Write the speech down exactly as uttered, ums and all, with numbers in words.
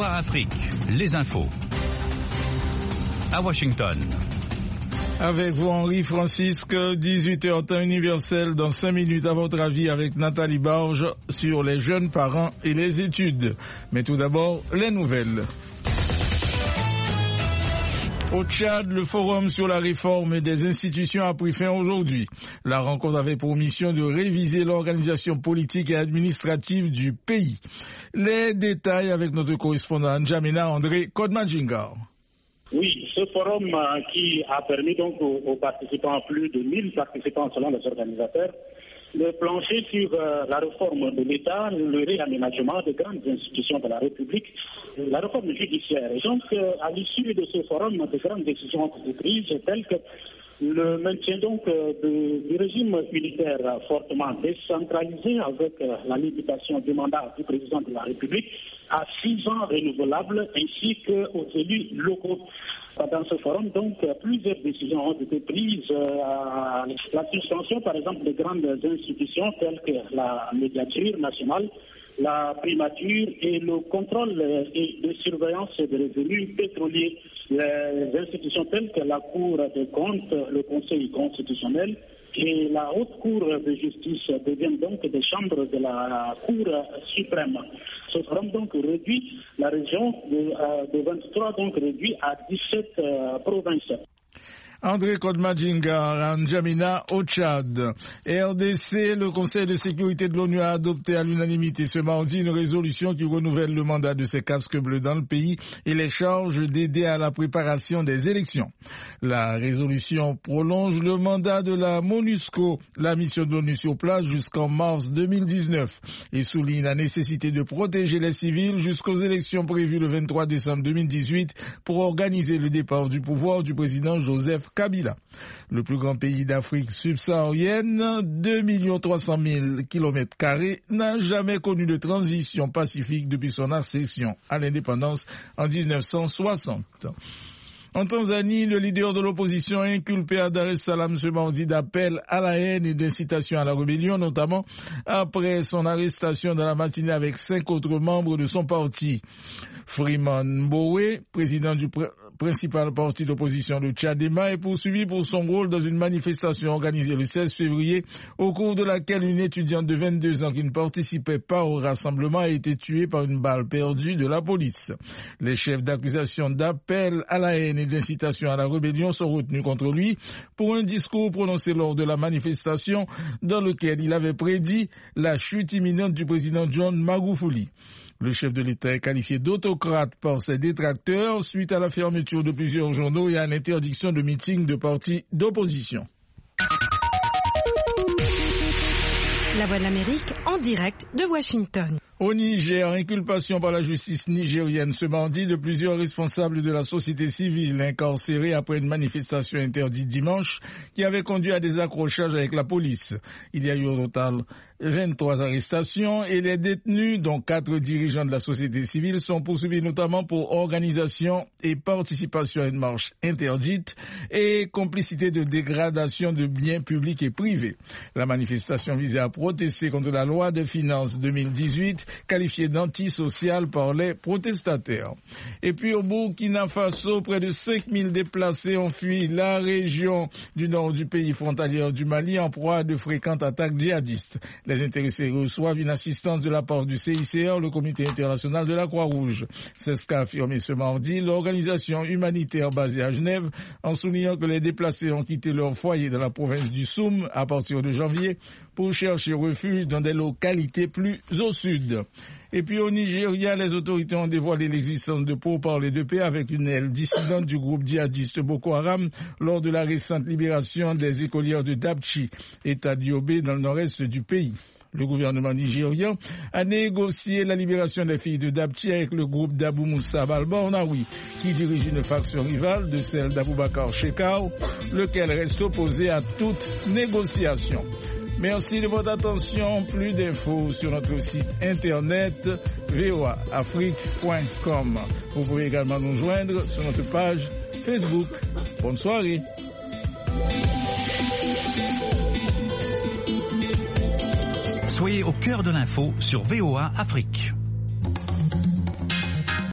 V O A Afrique, les infos. À Washington. Avec vous, Henri Francisque, dix-huit heures temps universel, dans cinq minutes à votre avis avec Nathalie Barge sur les jeunes parents et les études. Mais tout d'abord, les nouvelles. Au Tchad, le forum sur la réforme des institutions a pris fin aujourd'hui. La rencontre avait pour mission de réviser l'organisation politique et administrative du pays. Les détails avec notre correspondant N'Djamena André Kodmadjingar. Oui, ce forum euh, qui a permis donc aux, aux participants, plus de mille participants selon les organisateurs, de plancher sur euh, la réforme de l'État, le réaménagement des grandes institutions de la République, la réforme judiciaire. Et donc, euh, à l'issue de ce forum, de grandes décisions ont été prises, telles que le maintien donc euh, de, du régime unitaire euh, fortement décentralisé avec euh, la limitation du mandat du président de la République à six ans renouvelables ainsi qu'aux élus locaux. Dans ce forum, donc, plusieurs décisions ont été prises. Euh, la suspension, par exemple, de grandes institutions telles que la médiature nationale, la primature et le contrôle et de surveillance des revenus pétroliers. Les institutions telles que la Cour des comptes, le Conseil constitutionnel et la Haute Cour de justice deviennent donc des chambres de la Cour suprême. Ce forum donc réduit la région de, de vingt-trois donc réduit à dix-sept euh, provinces. André Kodmadjingar, N'Djamena au Tchad. R D C, le Conseil de sécurité de l'ONU a adopté à l'unanimité ce mardi une résolution qui renouvelle le mandat de ses casques bleus dans le pays et les charge d'aider à la préparation des élections. La résolution prolonge le mandat de la MONUSCO, la mission de l'ONU sur place, jusqu'en mars deux mille dix-neuf et souligne la nécessité de protéger les civils jusqu'aux élections prévues le vingt-trois décembre deux mille dix-huit pour organiser le départ du pouvoir du président Joseph Kabila. Le plus grand pays d'Afrique subsaharienne, deux millions trois cent mille kilomètres carrés, n'a jamais connu de transition pacifique depuis son accession à l'indépendance en dix-neuf cent soixante. En Tanzanie, le leader de l'opposition a inculpé à Dar es Salaam ce mardi d'appel à la haine et d'incitation à la rébellion, notamment après son arrestation dans la matinée avec cinq autres membres de son parti. Freeman Mbowe, président du pr- principal parti d'opposition de Tchadema, est poursuivi pour son rôle dans une manifestation organisée le seize février, au cours de laquelle une étudiante de vingt-deux ans qui ne participait pas au rassemblement a été tuée par une balle perdue de la police. Les chefs d'accusation d'appel à la haine et d'incitation à la rébellion sont retenus contre lui pour un discours prononcé lors de la manifestation dans lequel il avait prédit la chute imminente du président John Magufuli. Le chef de l'État est qualifié d'autocrate par ses détracteurs suite à la fermeture de plusieurs journaux et à l'interdiction de meetings de partis d'opposition. La Voix de l'Amérique en direct de Washington. Au Niger, inculpation par la justice nigérienne ce mardi de plusieurs responsables de la société civile incarcérés après une manifestation interdite dimanche qui avait conduit à des accrochages avec la police. Il y a eu au total vingt-trois arrestations et les détenus, dont quatre dirigeants de la société civile, sont poursuivis notamment pour organisation et participation à une marche interdite et complicité de dégradation de biens publics et privés. La manifestation visait à protester contre la loi de finances deux mille dix-huit qualifiée d'antisociale par les protestataires. Et puis au Burkina Faso, près de cinq mille déplacés ont fui la région du nord du pays frontalière du Mali en proie à de fréquentes attaques djihadistes. Les intéressés reçoivent une assistance de la part du C I C R, le Comité international de la Croix-Rouge. C'est ce qu'a affirmé ce mardi l'organisation humanitaire basée à Genève, en soulignant que les déplacés ont quitté leur foyer dans la province du Soum à partir de janvier pour chercher refuge dans des localités plus au sud. Et puis au Nigeria, les autorités ont dévoilé l'existence de pourparlers de paix avec une aile dissidente du groupe djihadiste Boko Haram lors de la récente libération des écolières de Dapchi, État d'Yobe, dans le nord-est du pays. Le gouvernement nigérian a négocié la libération des filles de Dapchi avec le groupe d'Abou Moussa Balbornaoui, qui dirige une faction rivale de celle d'Aboubacar Shekau, lequel reste opposé à toute négociation. Merci de votre attention. Plus d'infos sur notre site internet v o a afrique point com. Vous pouvez également nous joindre sur notre page Facebook. Bonne soirée. Soyez au cœur de l'info sur V O A Afrique.